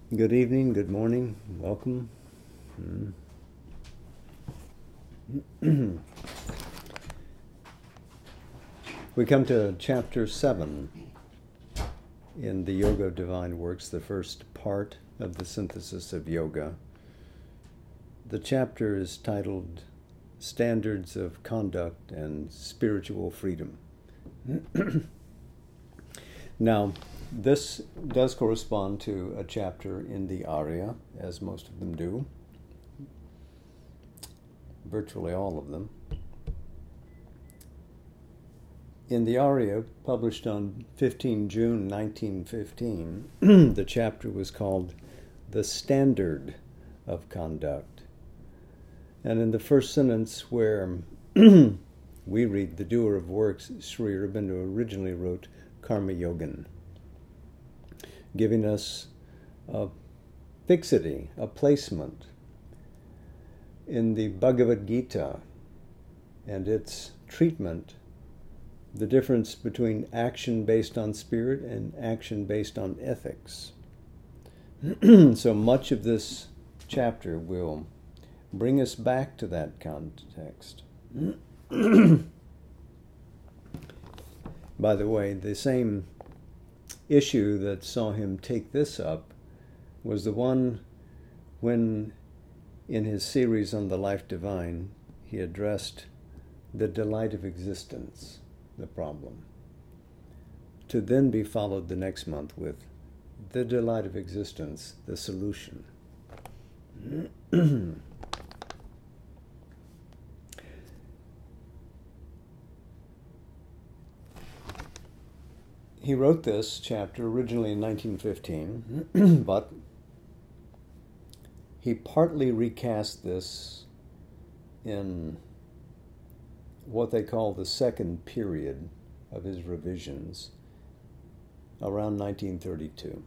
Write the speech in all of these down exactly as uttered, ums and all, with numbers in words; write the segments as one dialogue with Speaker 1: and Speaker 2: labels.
Speaker 1: Good evening, good morning, welcome. Mm. We come to chapter seven in the Yoga of Divine Works, the first part of the synthesis of yoga. The chapter is titled Standards of Conduct and Spiritual Freedom. Now, this does correspond to a chapter in the Arya, as most of them do, virtually all of them. In the Arya, published on the fifteenth of June nineteen fifteen, the chapter was called The Standard of Conduct. And in the first sentence where we read, the doer of works, Sri Aurobindo originally wrote Karma Yogan, giving us a fixity, a placement in the Bhagavad Gita and its treatment, the difference between action based on spirit and action based on ethics. So much of this chapter will bring us back to that context. By the way, the same issue that saw him take this up was the one when, in his series on the Life Divine, he addressed the delight of existence, the problem, to then be followed the next month with the delight of existence, the solution. He wrote this chapter originally in nineteen fifteen, but he partly recast this in what they call the second period of his revisions, around nineteen thirty-two.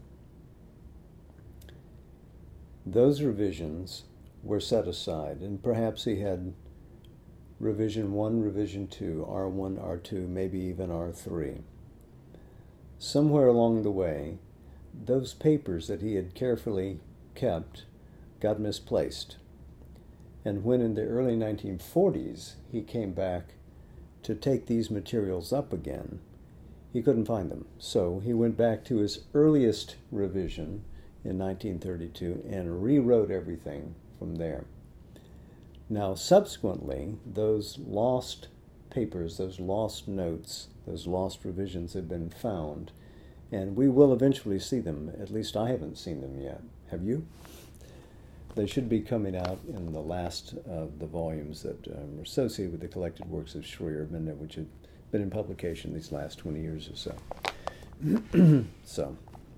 Speaker 1: Those revisions were set aside, and perhaps he had revision one, revision two, R one, R two, maybe even R three. Somewhere along the way, those papers that he had carefully kept got misplaced. And when in the early nineteen forties he came back to take these materials up again, he couldn't find them. So he went back to his earliest revision in nineteen thirty-two and rewrote everything from there. Now, subsequently, those lost papers, those lost notes, those lost revisions have been found, and we will eventually see them. At least I haven't seen them yet. Have you? They should be coming out in the last of the volumes that um, are associated with the collected works of Sri Aurobindo, which have been in publication these last twenty years or so. So,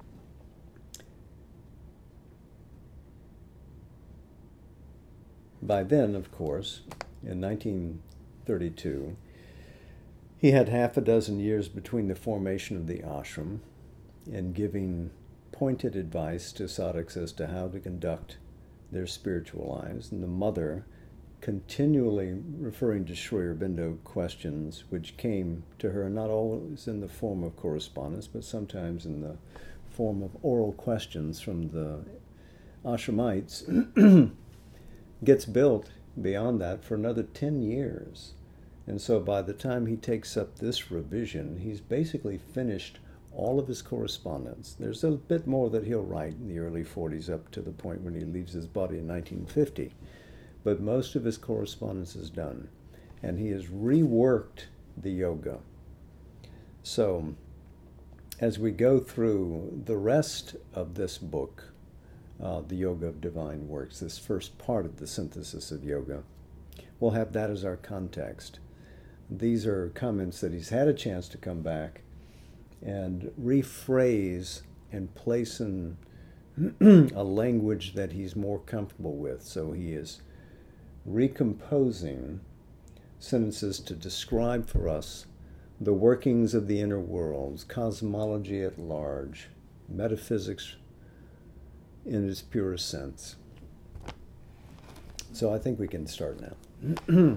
Speaker 1: by then, of course, in nineteen thirty-two, he had half a dozen years between the formation of the ashram and giving pointed advice to sadhaks as to how to conduct their spiritual lives, and the mother continually referring to Sri Aurobindo questions which came to her not always in the form of correspondence, but sometimes in the form of oral questions from the ashramites, gets built beyond that for another ten years. And so by the time he takes up this revision, he's basically finished all of his correspondence. There's a bit more that he'll write in the early forties up to the point when he leaves his body in nineteen fifty. But most of his correspondence is done. And he has reworked the yoga. So as we go through the rest of this book, uh, the Yoga of Divine Works, this first part of the synthesis of yoga, we'll have that as our context. These are comments that he's had a chance to come back and rephrase and place in a language that he's more comfortable with. So he is recomposing sentences to describe for us the workings of the inner worlds, cosmology at large, metaphysics in its purest sense. So I think we can start now.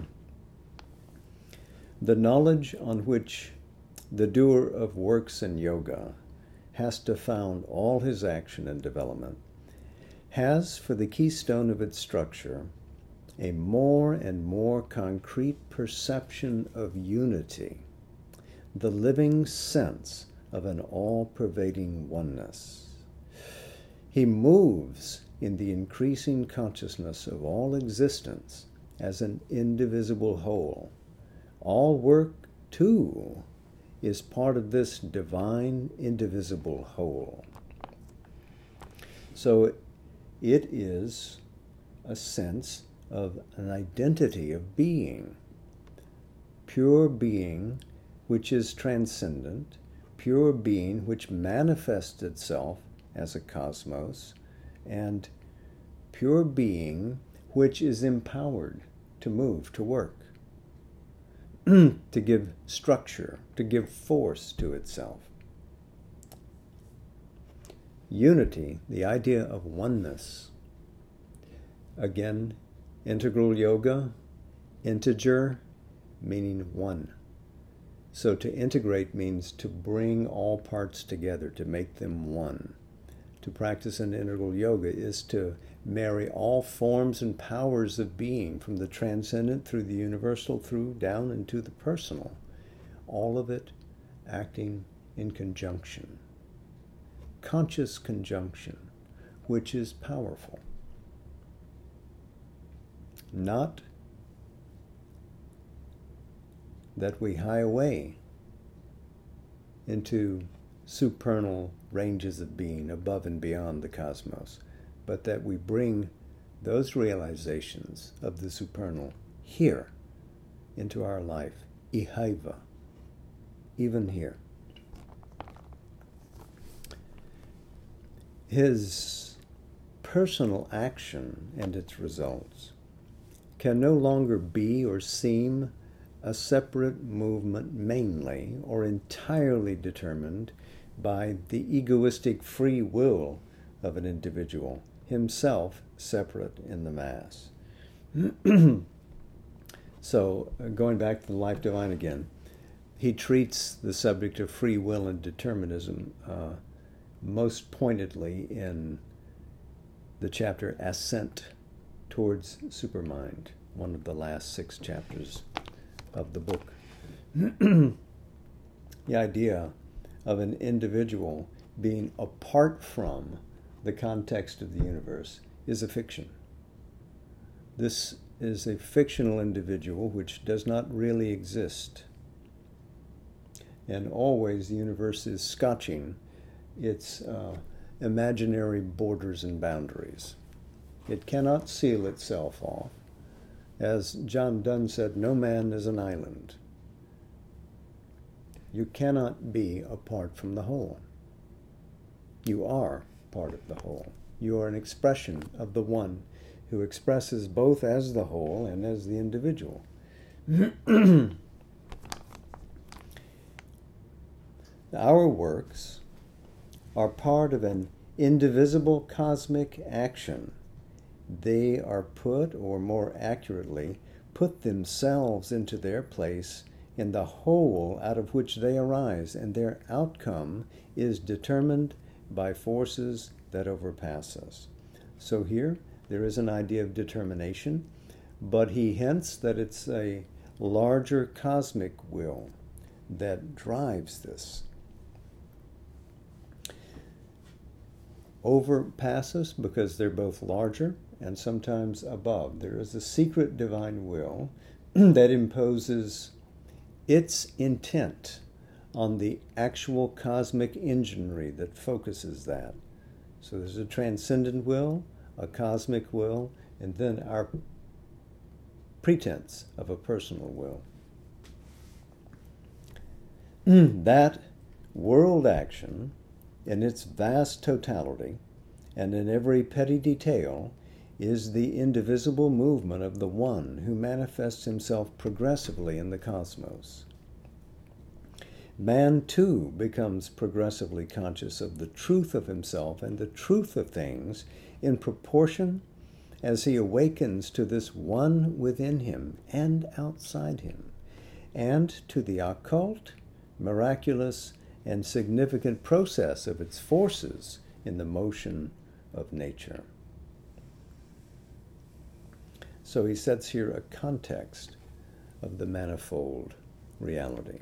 Speaker 1: The knowledge on which the doer of works in yoga has to found all his action and development has for the keystone of its structure a more and more concrete perception of unity, the living sense of an all-pervading oneness. He moves in the increasing consciousness of all existence as an indivisible whole. All work, too, is part of this divine, indivisible whole. So it is a sense of an identity of being, pure being which is transcendent, pure being which manifests itself as a cosmos, and pure being which is empowered to move, to work, to give structure, to give force to itself. Unity, the idea of oneness. Again, integral yoga, integer, meaning one. So to integrate means to bring all parts together, to make them one. To practice an integral yoga is to marry all forms and powers of being, from the transcendent through the universal, through down into the personal. All of it acting in conjunction. Conscious conjunction, which is powerful. Not that we hie away into supernal ranges of being above and beyond the cosmos, but that we bring those realizations of the supernal here into our life, ihaiva, even here. His personal action and its results can no longer be or seem a separate movement mainly or entirely determined by the egoistic free will of an individual, himself separate in the mass. So, uh, going back to the Life Divine again, he treats the subject of free will and determinism uh, most pointedly in the chapter Ascent Towards Supermind, one of the last six chapters of the book. The idea of an individual being apart from the context of the universe is a fiction. This is a fictional individual which does not really exist. And always the universe is scotching its uh, imaginary borders and boundaries. It cannot seal itself off. As John Donne said, no man is an island. You cannot be apart from the whole. You are part of the whole. You are an expression of the one who expresses both as the whole and as the individual. Our works are part of an indivisible cosmic action. They are put, or more accurately, put themselves into their place in the whole out of which they arise, and their outcome is determined by forces that overpass us. So here, there is an idea of determination, but he hints that it's a larger cosmic will that drives this. Overpass us because they're both larger and sometimes above. There is a secret divine will that imposes its intent on the actual cosmic enginery that focuses that. So there's a transcendent will, a cosmic will, and then our pretense of a personal will. That world action, in its vast totality and in every petty detail, is the indivisible movement of the one who manifests himself progressively in the cosmos. Man, too, becomes progressively conscious of the truth of himself and the truth of things in proportion as he awakens to this one within him and outside him, and to the occult, miraculous, and significant process of its forces in the motion of nature. So he sets here a context of the manifold reality.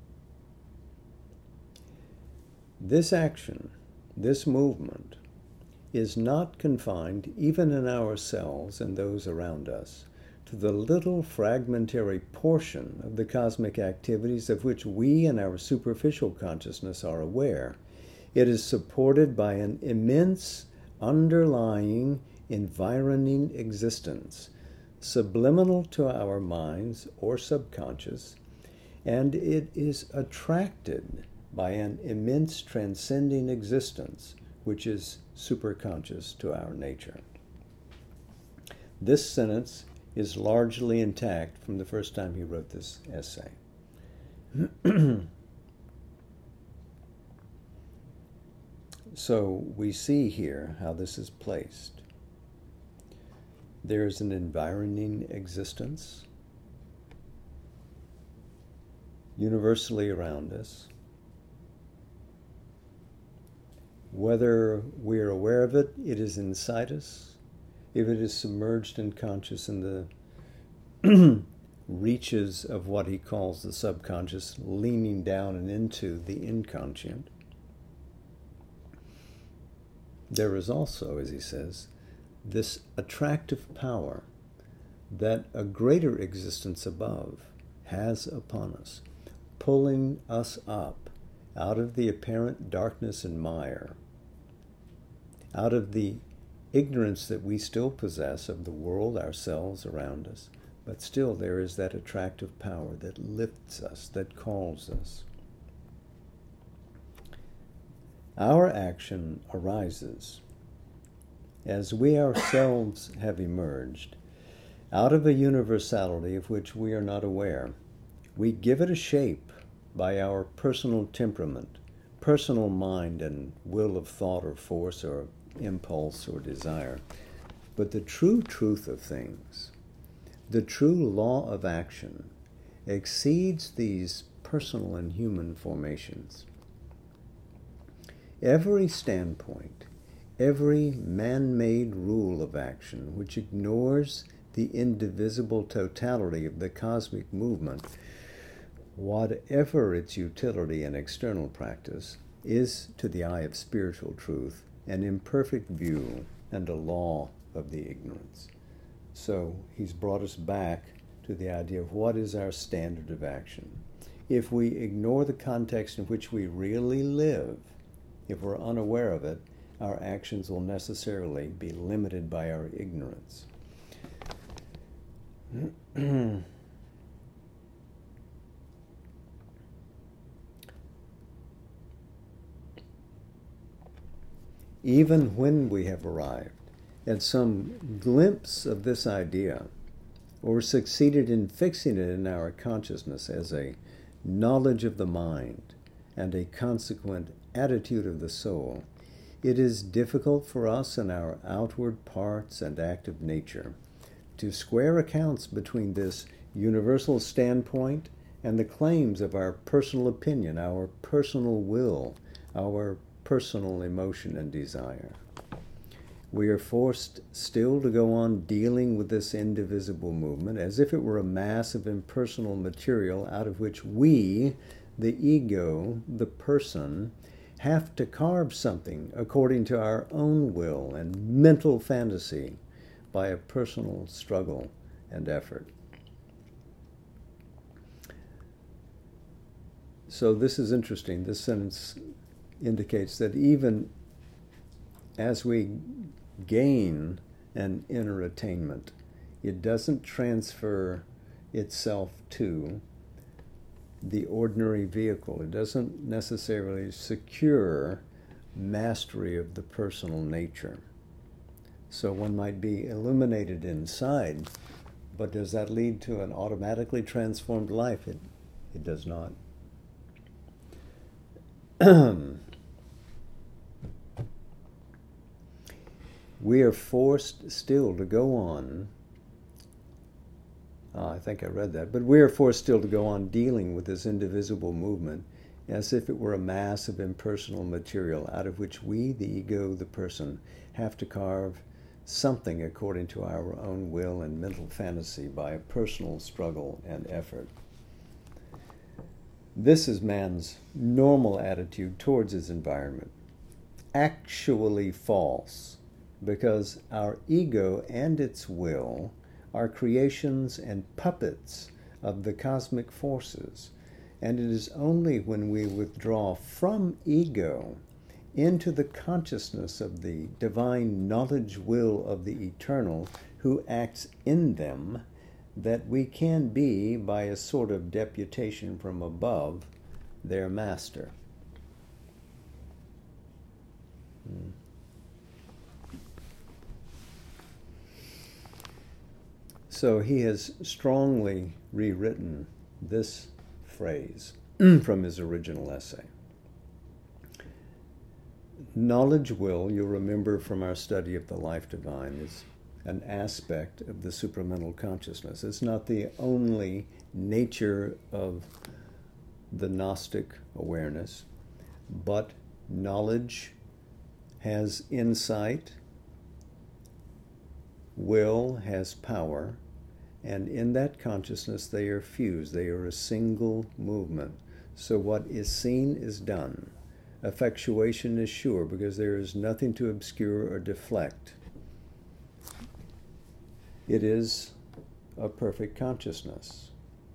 Speaker 1: This action, this movement, is not confined, even in ourselves and those around us, to the little fragmentary portion of the cosmic activities of which we in our superficial consciousness are aware. It is supported by an immense underlying environing existence, subliminal to our minds or subconscious, and it is attracted by an immense transcending existence which is superconscious to our nature. This sentence is largely intact from the first time he wrote this essay. So we see here how this is placed. There is an environing existence universally around us. Whether we're aware of it, it is inside us. If it is submerged and conscious in the reaches of what he calls the subconscious, leaning down and into the inconscient, there is also, as he says, this attractive power that a greater existence above has upon us, pulling us up out of the apparent darkness and mire, out of the ignorance that we still possess of the world, ourselves, around us, but still there is that attractive power that lifts us, that calls us. Our action arises as we ourselves have emerged out of a universality of which we are not aware. We give it a shape by our personal temperament, personal mind and will of thought or force or impulse or desire. But the true truth of things, the true law of action, exceeds these personal and human formations. Every standpoint, every man-made rule of action which ignores the indivisible totality of the cosmic movement, whatever its utility in external practice, is, to the eye of spiritual truth, an imperfect view and a law of the ignorance. So he's brought us back to the idea of what is our standard of action. If we ignore the context in which we really live, if we're unaware of it, our actions will necessarily be limited by our ignorance. Even when we have arrived at some glimpse of this idea, or succeeded in fixing it in our consciousness as a knowledge of the mind and a consequent attitude of the soul, it is difficult for us in our outward parts and active nature to square accounts between this universal standpoint and the claims of our personal opinion, our personal will, our personal emotion and desire. We are forced still to go on dealing with this indivisible movement as if it were a mass of impersonal material out of which we, the ego, the person, have to carve something according to our own will and mental fantasy by a personal struggle and effort. So this is interesting. This sentence indicates that even as we gain an inner attainment, it doesn't transfer itself to the ordinary vehicle. It doesn't necessarily secure mastery of the personal nature. So one might be illuminated inside, but does that lead to an automatically transformed life? It, it does not. We are forced still to go on, uh, I think I read that, but we are forced still to go on dealing with this indivisible movement as if it were a mass of impersonal material out of which we, the ego, the person, have to carve something according to our own will and mental fantasy by a personal struggle and effort. This is man's normal attitude towards his environment. Actually false, because our ego and its will are creations and puppets of the cosmic forces, and it is only when we withdraw from ego into the consciousness of the divine knowledge will of the eternal who acts in them that we can be, by a sort of deputation from above, their master. Hmm. So he has strongly rewritten this phrase from his original essay. Knowledge will, you'll remember from our study of the Life Divine, is an aspect of the supramental consciousness. It's not the only nature of the Gnostic awareness, but knowledge has insight, will has power, and in that consciousness they are fused. They are a single movement. So what is seen is done. Effectuation is sure, because there is nothing to obscure or deflect. It is a perfect consciousness.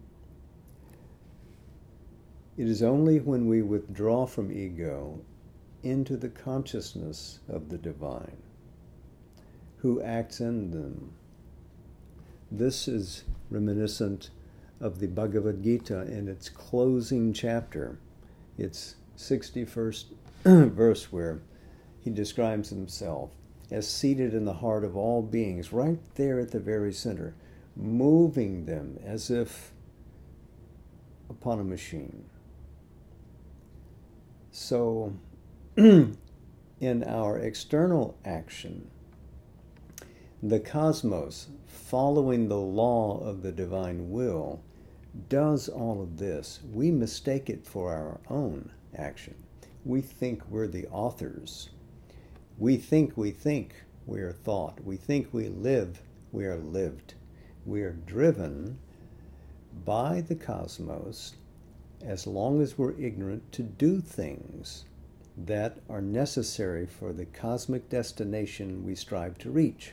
Speaker 1: It is only when we withdraw from ego into the consciousness of the divine, who acts in them. This is reminiscent of the Bhagavad Gita in its closing chapter. It's sixty-first verse, where he describes himself as seated in the heart of all beings, right there at the very center, moving them as if upon a machine. So, in our external action, the cosmos, following the law of the divine will, does all of this. We mistake it for our own action. We think we're the authors. We think we think we are thought. We think we live, we are lived. We are driven by the cosmos, as long as we're ignorant, to do things that are necessary for the cosmic destination we strive to reach.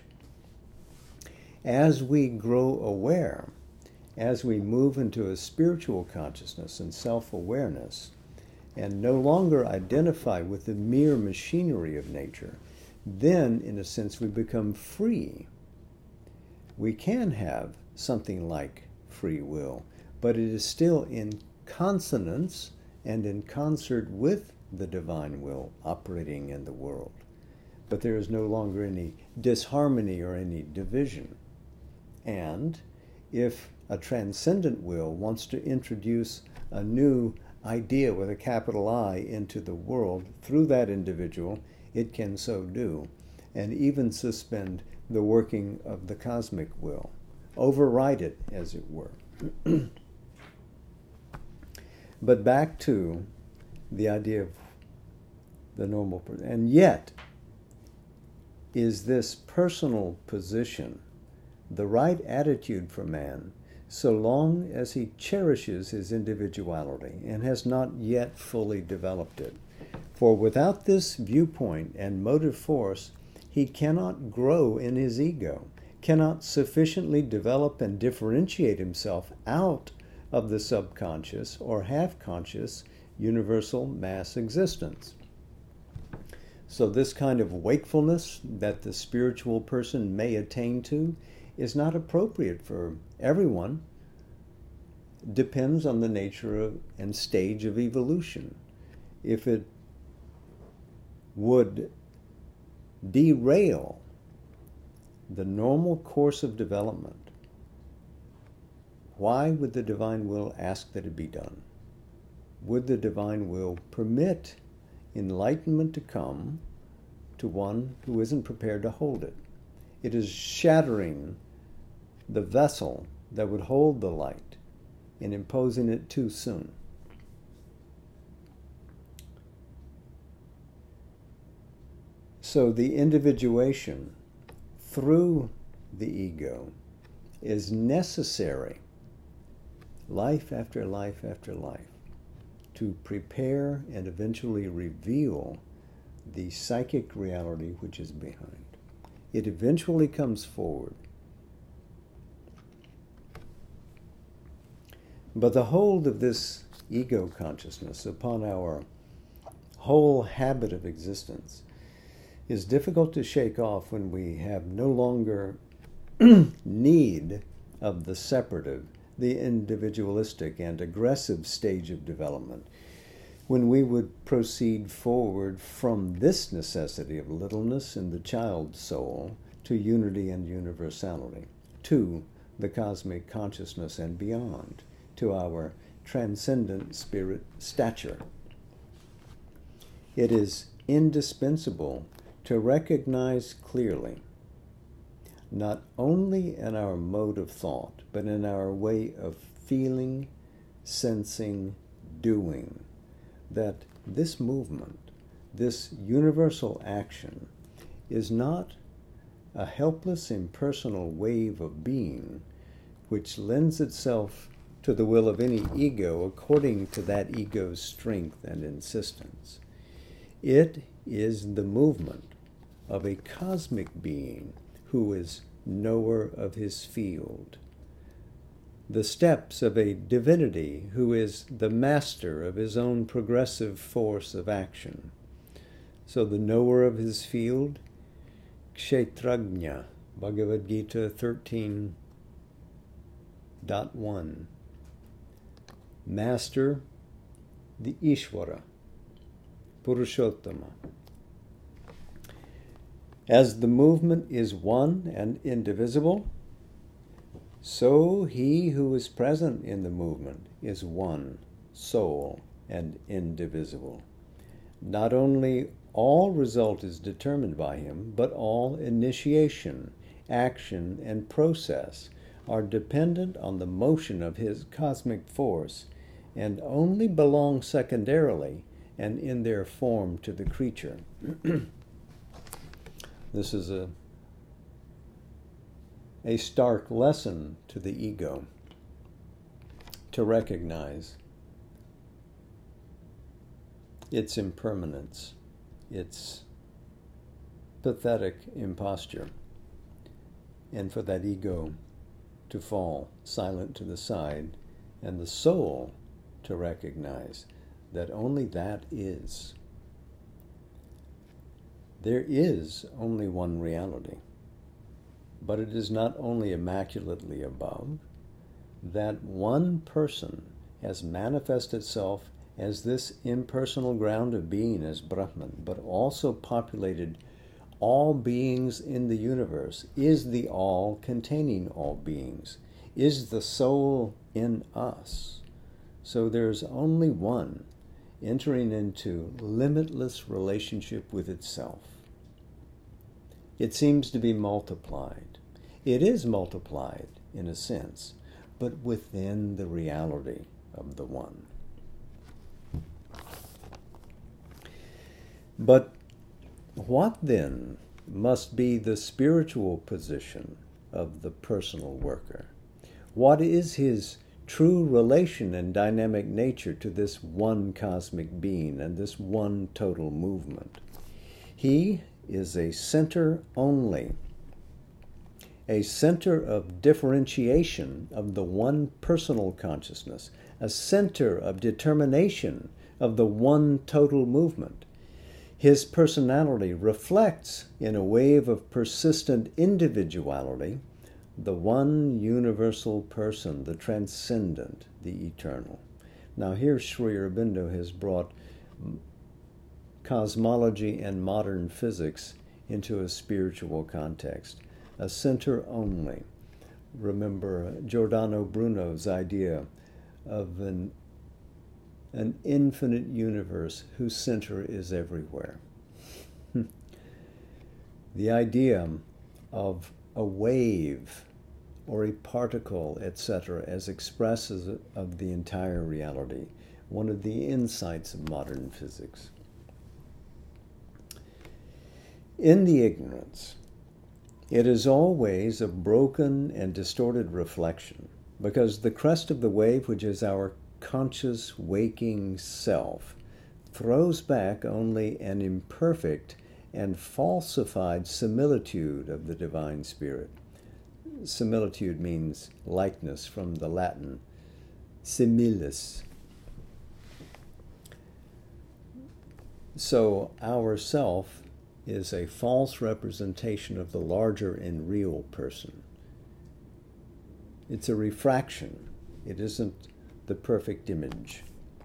Speaker 1: As we grow aware, as we move into a spiritual consciousness and self-awareness, and no longer identify with the mere machinery of nature, then, in a sense, we become free. We can have something like free will, but it is still in consonance and in concert with the divine will operating in the world. But there is no longer any disharmony or any division. And if a transcendent will wants to introduce a new idea with a capital I into the world through that individual, it can so do, and even suspend the working of the cosmic will, override it, as it were. But back to the idea of the normal person. And yet, is this personal position the right attitude for man, so long as he cherishes his individuality and has not yet fully developed it? For without this viewpoint and motive force, he cannot grow in his ego, cannot sufficiently develop and differentiate himself out of the subconscious or half-conscious universal mass existence. So this kind of wakefulness that the spiritual person may attain to is not appropriate for everyone. Depends on the nature of and stage of evolution. If it would derail the normal course of development, why would the divine will ask that it be done? Would the divine will permit enlightenment to come to one who isn't prepared to hold it? It is shattering the vessel that would hold the light and imposing it too soon. So the individuation through the ego is necessary, life after life after life, to prepare and eventually reveal the psychic reality which is behind. It eventually comes forward. But the hold of this ego consciousness upon our whole habit of existence is difficult to shake off when we have no longer need of the separative, the individualistic and aggressive stage of development, when we would proceed forward from this necessity of littleness in the child soul to unity and universality, to the cosmic consciousness and beyond, to our transcendent spirit stature. It is indispensable to recognize clearly, not only in our mode of thought, but in our way of feeling, sensing, doing, that this movement, this universal action, is not a helpless, impersonal wave of being which lends itself to the will of any ego according to that ego's strength and insistence. It is the movement of a cosmic being who is knower of his field, the steps of a divinity who is the master of his own progressive force of action. So the knower of his field, Kshetrajna, Bhagavad Gita thirteen point one. Master, the Ishvara, Purushottama. As the movement is one and indivisible, so he who is present in the movement is one, soul, and indivisible. Not only all result is determined by him, but all initiation, action, and process are dependent on the motion of his cosmic force, and only belong secondarily and in their form to the creature. This is a, a stark lesson to the ego, to recognize its impermanence, its pathetic imposture, and for that ego to fall silent to the side, and the soul to recognize that only that is. There is only one reality, but it is not only immaculately above. That one person has manifested itself as this impersonal ground of being, as Brahman, but also populated all beings in the universe, is the all containing all beings, is the soul in us. So there's only one entering into limitless relationship with itself. It seems to be multiplied. It is multiplied in a sense, but within the reality of the one. But what then must be the spiritual position of the personal worker? What is his true relation and dynamic nature to this one cosmic being and this one total movement? He is a center only, a center of differentiation of the one personal consciousness, a center of determination of the one total movement. His personality reflects, in a wave of persistent individuality, the one universal person, the transcendent, the eternal. Now here Sri Aurobindo has brought cosmology and modern physics into a spiritual context, a center only. Remember Giordano Bruno's idea of an, an infinite universe whose center is everywhere. The idea of a wave or a particle, et cetera, as expresses of the entire reality, one of the insights of modern physics. In the ignorance, It is always a broken and distorted reflection, because the crest of the wave, which is our conscious waking self, throws back only an imperfect and falsified similitude of the divine spirit. Similitude means likeness, from the Latin similis. So our self is a false representation of the larger and real person. It's a refraction. It isn't the perfect image.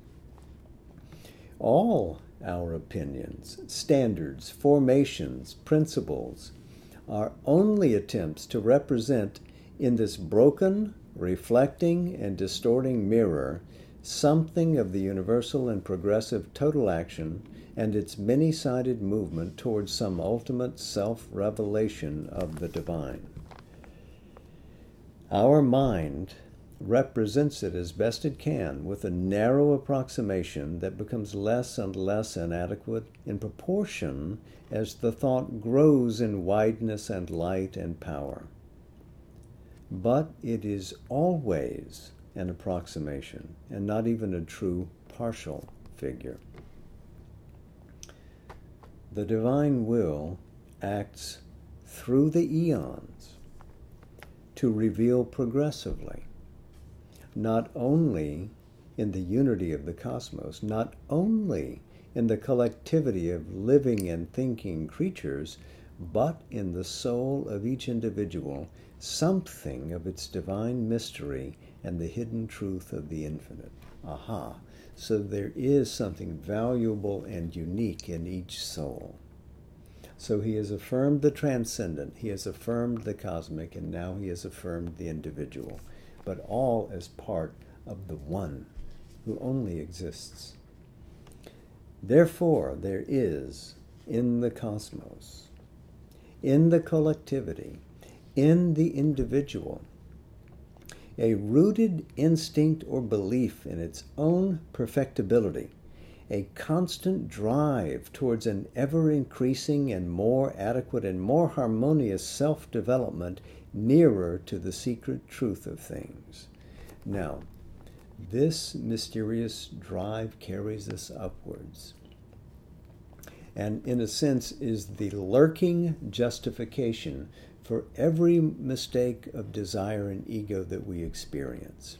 Speaker 1: All our opinions, standards, formations, principles are only attempts to represent in this broken, reflecting, and distorting mirror something of the universal and progressive total action and its many-sided movement towards some ultimate self-revelation of the divine. Our mind represents it as best it can with a narrow approximation that becomes less and less inadequate in proportion as the thought grows in wideness and light and power. But it is always an approximation and not even a true partial figure. The divine will acts through the eons to reveal progressively, not only in the unity of the cosmos, not only in the collectivity of living and thinking creatures, but in the soul of each individual, something of its divine mystery and the hidden truth of the infinite. Aha! So there is something valuable and unique in each soul. So he has affirmed the transcendent, he has affirmed the cosmic, and now he has affirmed the individual, but all as part of the one who only exists. Therefore, there is in the cosmos, in the collectivity, in the individual, a rooted instinct or belief in its own perfectibility, a constant drive towards an ever-increasing and more adequate and more harmonious self-development nearer to the secret truth of things. Now, this mysterious drive carries us upwards, and in a sense is the lurking justification for every mistake of desire and ego that we experience.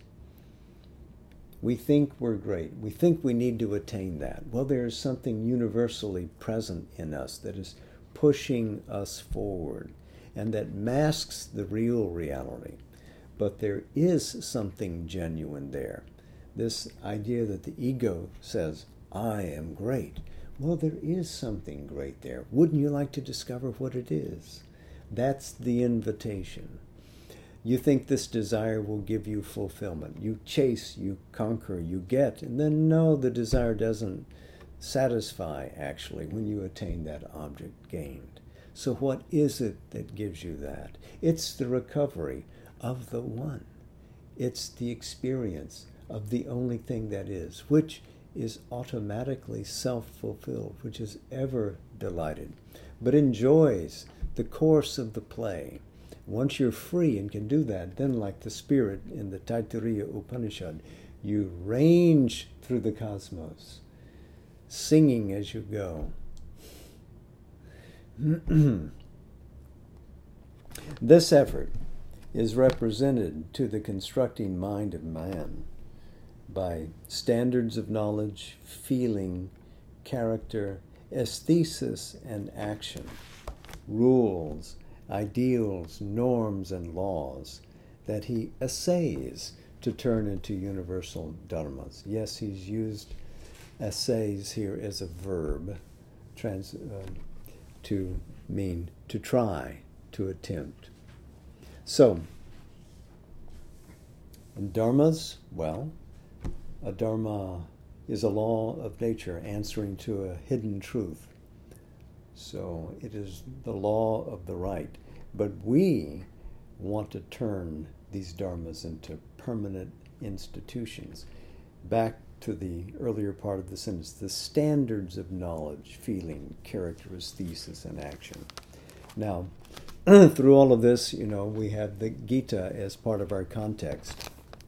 Speaker 1: We think we're great. We think we need to attain that. Well, there is something universally present in us that is pushing us forward and that masks the real reality. But there is something genuine there. This idea that the ego says, I am great. Well, there is something great there. Wouldn't you like to discover what it is? That's the invitation. You think this desire will give you fulfillment. You chase, you conquer, you get, and then no, the desire doesn't satisfy, actually, when you attain that object gained. So what is it that gives you that? It's the recovery of the one. It's the experience of the only thing that is, which is automatically self-fulfilled, which is ever delighted, but enjoys the course of the play. Once you're free and can do that, then like the spirit in the Taittiriya Upanishad, you range through the cosmos, singing as you go. This effort is represented to the constructing mind of man by standards of knowledge, feeling, character, aesthesis, and action, rules, ideals, norms, and laws that he essays to turn into universal dharmas. Yes, he's used essays here as a verb trans, uh, to mean to try, to attempt. So, dharmas, well, a dharma is a law of nature answering to a hidden truth. So it is the law of the right. But we want to turn these dharmas into permanent institutions. Back to the earlier part of the sentence, the standards of knowledge, feeling, character, aesthesis, and action. Now, through all of this, you know, we have the Gita as part of our context.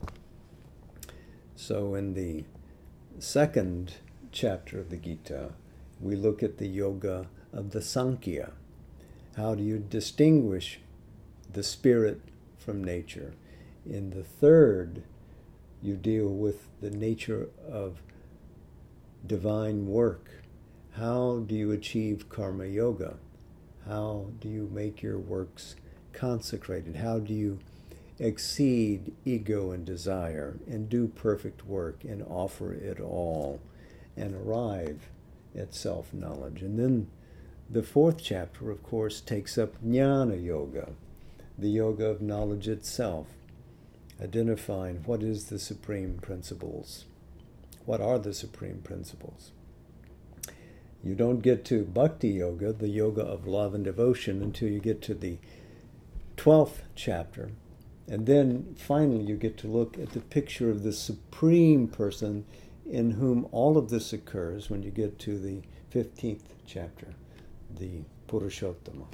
Speaker 1: So in the second chapter of the Gita, we look at the yoga of the Sankhya. How do you distinguish the spirit from nature? In the third, you deal with the nature of divine work. How do you achieve karma yoga? How do you make your works consecrated? How do you exceed ego and desire and do perfect work and offer it all and arrive at self-knowledge? And then the fourth chapter, of course, takes up Jnana Yoga, the yoga of knowledge itself, identifying what is the supreme principles. What are the supreme principles? You don't get to Bhakti Yoga, the yoga of love and devotion, until you get to the twelfth chapter. And then finally you get to look at the picture of the supreme person in whom all of this occurs when you get to the fifteenth chapter, the Purushottama.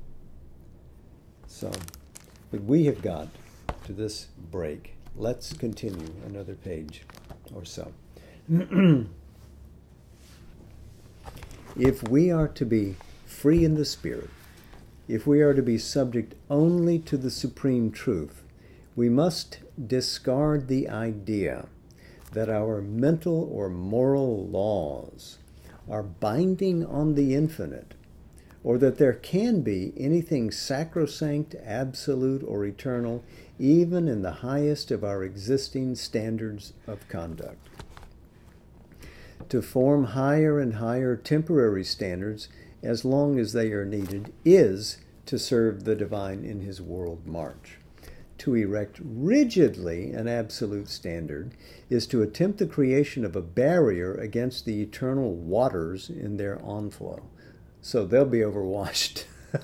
Speaker 1: So, but we have got to this break. Let's continue another page or so. If we are to be free in the spirit, if we are to be subject only to the supreme truth, we must discard the idea that our mental or moral laws are binding on the infinite, or that there can be anything sacrosanct, absolute, or eternal, even in the highest of our existing standards of conduct. To form higher and higher temporary standards, as long as they are needed, is to serve the divine in his world march. To erect rigidly an absolute standard is to attempt the creation of a barrier against the eternal waters in their onflow. So they'll be overwashed.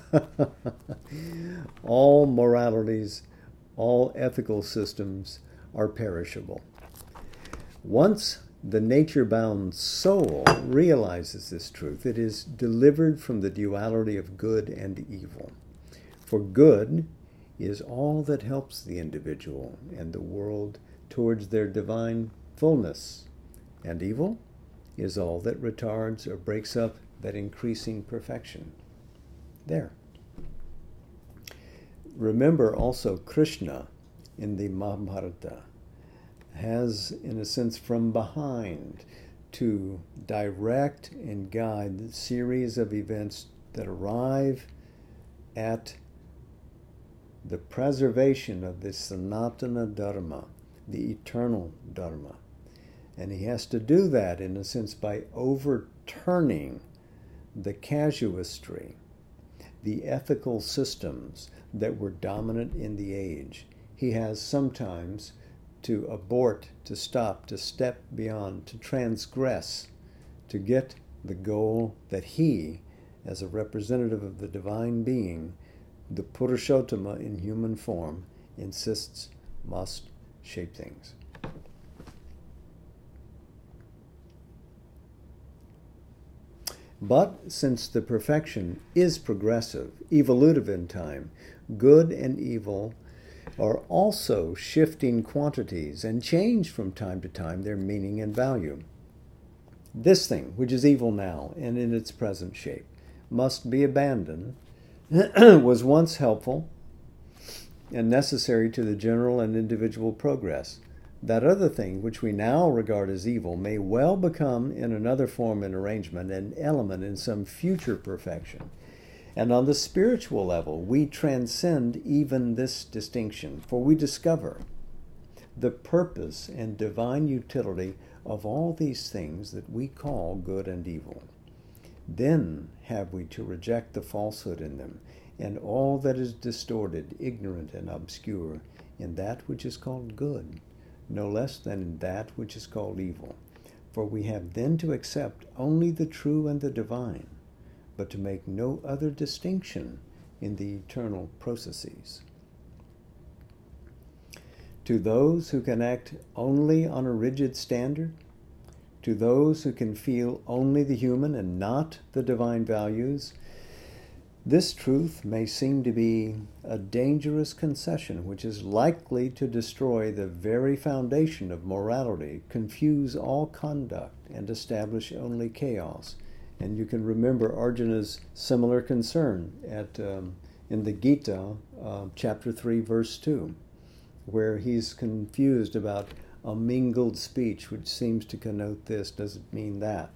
Speaker 1: All moralities, all ethical systems are perishable. Once the nature-bound soul realizes this truth, it is delivered from the duality of good and evil. For good is all that helps the individual and the world towards their divine fullness, and evil is all that retards or breaks up that increasing perfection. There. Remember also Krishna in the Mahabharata has, in a sense, from behind to direct and guide the series of events that arrive at the preservation of the Sanatana Dharma, the eternal Dharma. And he has to do that, in a sense, by overturning the casuistry, the ethical systems that were dominant in the age. He has sometimes to abort, to stop, to step beyond, to transgress, to get the goal that he, as a representative of the divine being, the Purushottama in human form, insists must shape things. But since the perfection is progressive, evolutive in time, good and evil are also shifting quantities and change from time to time their meaning and value. This thing, which is evil now and in its present shape, must be abandoned, was once helpful and necessary to the general and individual progress. That other thing, which we now regard as evil, may well become, in another form and arrangement, an element in some future perfection. And on the spiritual level, we transcend even this distinction, for we discover the purpose and divine utility of all these things that we call good and evil. Then have we to reject the falsehood in them, and all that is distorted, ignorant, and obscure in that which is called good, no less than in that which is called evil. For we have then to accept only the true and the divine, but to make no other distinction in the eternal processes. To those who can act only on a rigid standard, to those who can feel only the human and not the divine values, This truth may seem to be a dangerous concession which is likely to destroy the very foundation of morality, confuse all conduct, and establish only chaos. And you can remember Arjuna's similar concern at um, in the Gita, uh, chapter three, verse two, where he's confused about a mingled speech, which seems to connote this, doesn't mean that.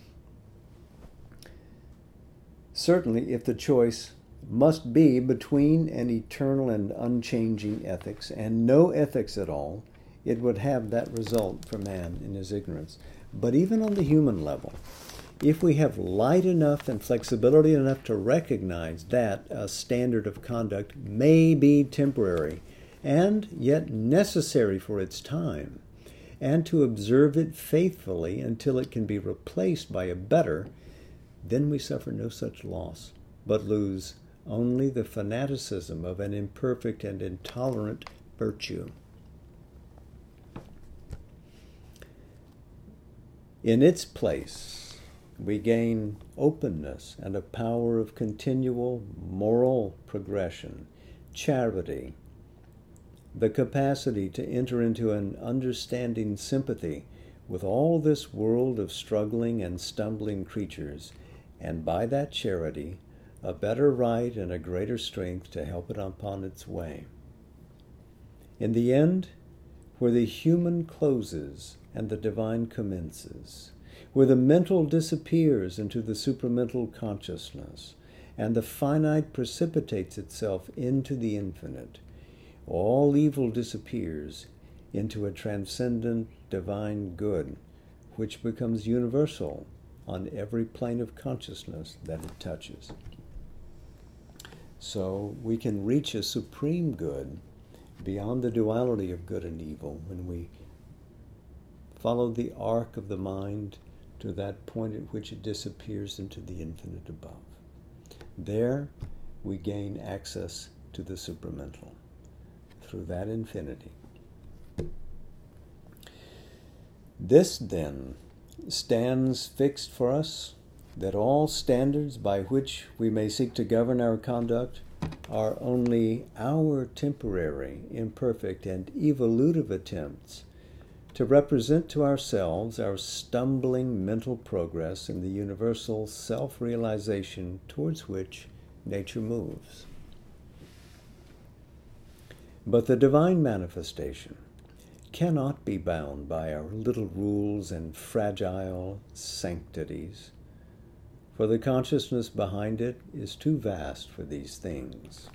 Speaker 1: Certainly, if the choice must be between an eternal and unchanging ethics and no ethics at all, it would have that result for man in his ignorance. But even on the human level, if we have light enough and flexibility enough to recognize that a standard of conduct may be temporary and yet necessary for its time, and to observe it faithfully until it can be replaced by a better, then we suffer no such loss, but lose only the fanaticism of an imperfect and intolerant virtue. In its place, we gain openness and a power of continual moral progression, charity, the capacity to enter into an understanding sympathy with all this world of struggling and stumbling creatures, and by that charity, a better right and a greater strength to help it upon its way. In the end, where the human closes and the divine commences, where the mental disappears into the supramental consciousness, and the finite precipitates itself into the infinite, all evil disappears into a transcendent divine good, which becomes universal on every plane of consciousness that it touches. So we can reach a supreme good beyond the duality of good and evil when we follow the arc of the mind to that point at which it disappears into the infinite above. There we gain access to the supramental through that infinity. This, then, stands fixed for us, that all standards by which we may seek to govern our conduct are only our temporary, imperfect, and evolutive attempts to represent to ourselves our stumbling mental progress in the universal self-realization towards which nature moves. But the divine manifestation cannot be bound by our little rules and fragile sanctities, for the consciousness behind it is too vast for these things.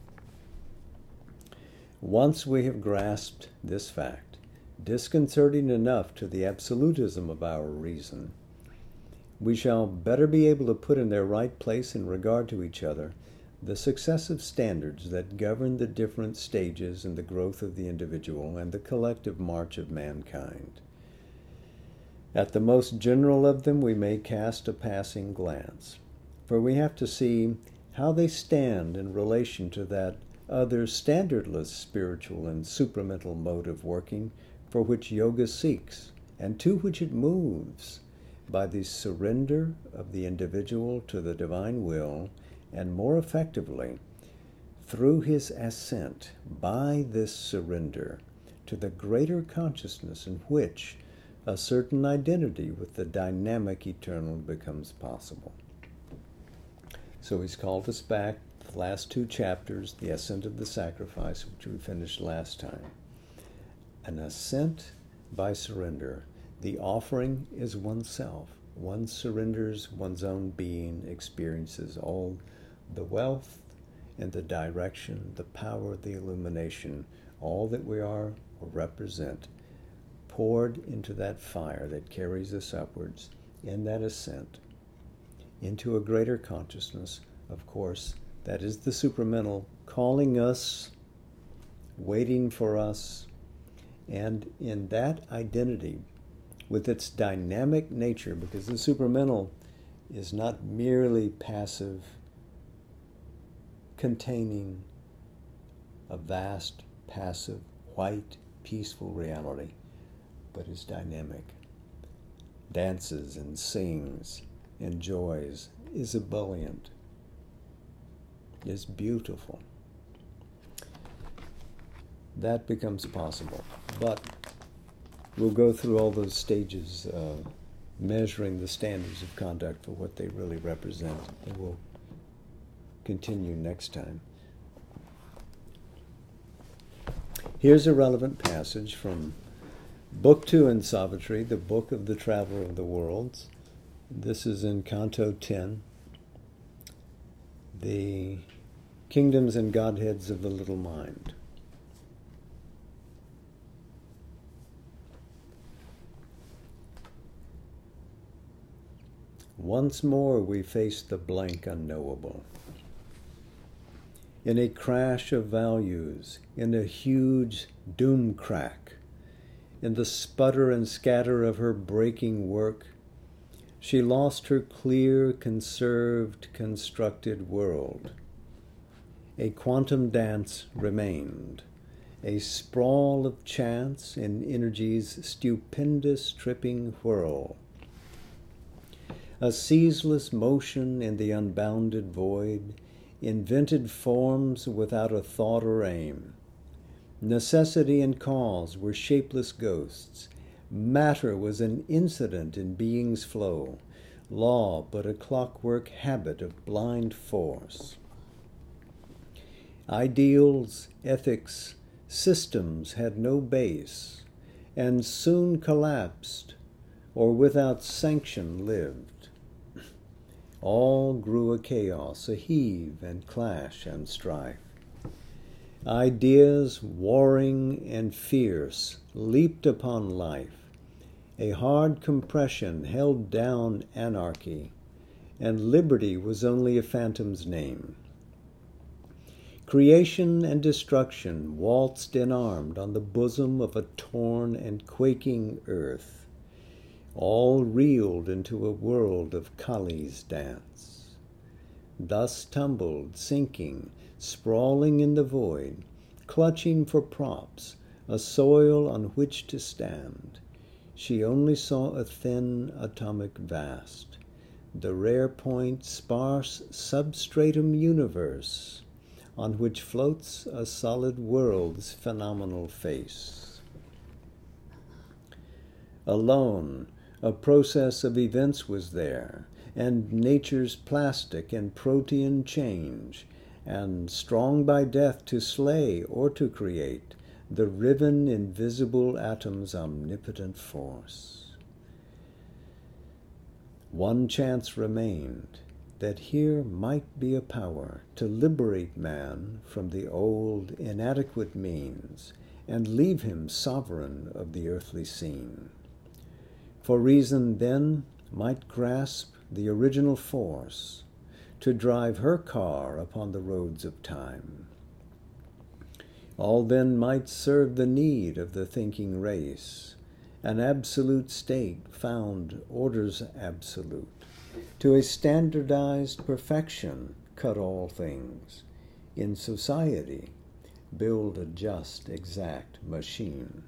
Speaker 1: Once we have grasped this fact, disconcerting enough to the absolutism of our reason, we shall better be able to put in their right place in regard to each other the successive standards that govern the different stages in the growth of the individual and the collective march of mankind. At the most general of them we may cast a passing glance, for we have to see how they stand in relation to that other standardless spiritual and supramental mode of working for which yoga seeks and to which it moves by the surrender of the individual to the divine will, and more effectively through his ascent by this surrender to the greater consciousness in which a certain identity with the dynamic eternal becomes possible. So he's called us back, the last two chapters, the ascent of the sacrifice, which we finished last time. An ascent by surrender. The offering is oneself. One surrenders one's own being, experiences all the wealth and the direction, the power, the illumination, all that we are or represent, poured into that fire that carries us upwards in that ascent into a greater consciousness, of course, that is the supramental, calling us, waiting for us, and in that identity, with its dynamic nature, because the supramental is not merely passive, containing a vast, passive, white, peaceful reality, but is dynamic, dances and sings, enjoys, is ebullient, is beautiful. That becomes possible. But we'll go through all those stages, uh, measuring the standards of conduct for what they really represent. And we'll continue next time. Here's a relevant passage from Book Two in Savitri, the Book of the Traveler of the Worlds. This is in Canto ten, the Kingdoms and Godheads of the Little Mind. Once more we face the blank unknowable. In a crash of values, in a huge doom crack, in the sputter and scatter of her breaking work, she lost her clear, conserved, constructed world. A quantum dance remained, a sprawl of chance in energy's stupendous tripping whirl. A ceaseless motion in the unbounded void, invented forms without a thought or aim. Necessity and cause were shapeless ghosts. Matter was an incident in being's flow, law but a clockwork habit of blind force. Ideals, ethics, systems had no base, and soon collapsed, or without sanction lived. All grew a chaos, a heave and clash and strife. Ideas, warring and fierce, leaped upon life. A hard compression held down anarchy, and liberty was only a phantom's name. Creation and destruction waltzed enarmed on the bosom of a torn and quaking earth. All reeled into a world of Kali's dance. Thus tumbled, sinking, sprawling in the void, clutching for props, a soil on which to stand. She only saw a thin atomic vast, the rare point sparse substratum universe, on which floats a solid world's phenomenal face. Alone, a process of events was there, and nature's plastic and protean change, and strong by death to slay or to create, the riven invisible atom's omnipotent force. One chance remained, that here might be a power to liberate man from the old inadequate means, and leave him sovereign of the earthly scene. For reason then might grasp the original force to drive her car upon the roads of time. All then might serve the need of the thinking race. An absolute state found orders absolute. To a standardized perfection cut all things. In society build a just, exact machine.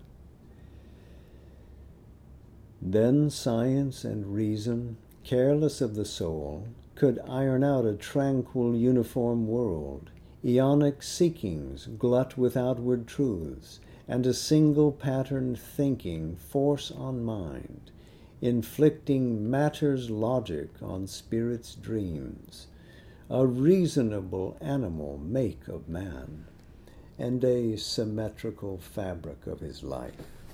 Speaker 1: Then science and reason, careless of the soul, could iron out a tranquil, uniform world, eonic seekings glut with outward truths, and a single pattern thinking force on mind, inflicting matter's logic on spirit's dreams, a reasonable animal make of man, and a symmetrical fabric of his life.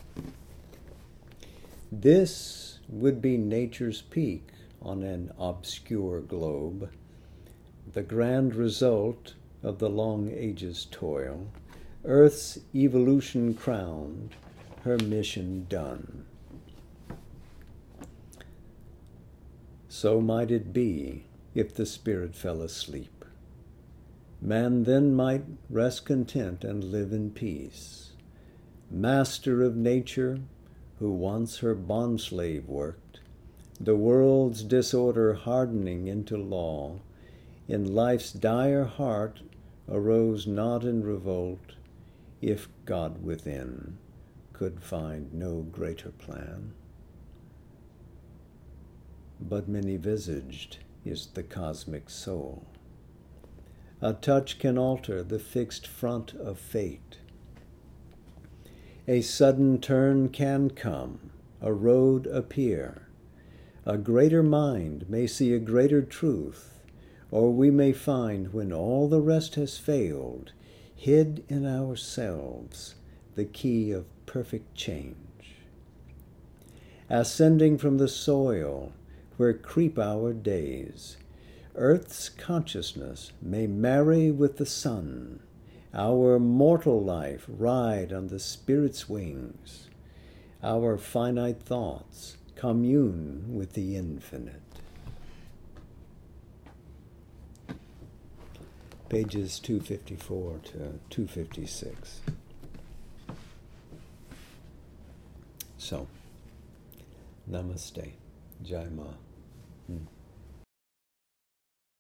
Speaker 1: This would be nature's peak on an obscure globe, the grand result of the long ages' toil, Earth's evolution crowned, her mission done. So might it be if the spirit fell asleep. Man then might rest content and live in peace, master of nature, who once her bondslave worked, the world's disorder hardening into law, in life's dire heart arose not in revolt, if God within could find no greater plan. But many-visaged is the cosmic soul, A touch can alter the fixed front of fate. A sudden turn can come, a road appear. A greater mind may see a greater truth, or we may find, when all the rest has failed, hid in ourselves the key of perfect change. Ascending from the soil where creep our days, earth's consciousness may marry with the sun, our mortal life ride on the spirit's wings, our finite thoughts commune with the infinite. Pages two fifty-four to two fifty-six. So, namaste. Jai Ma. Hmm.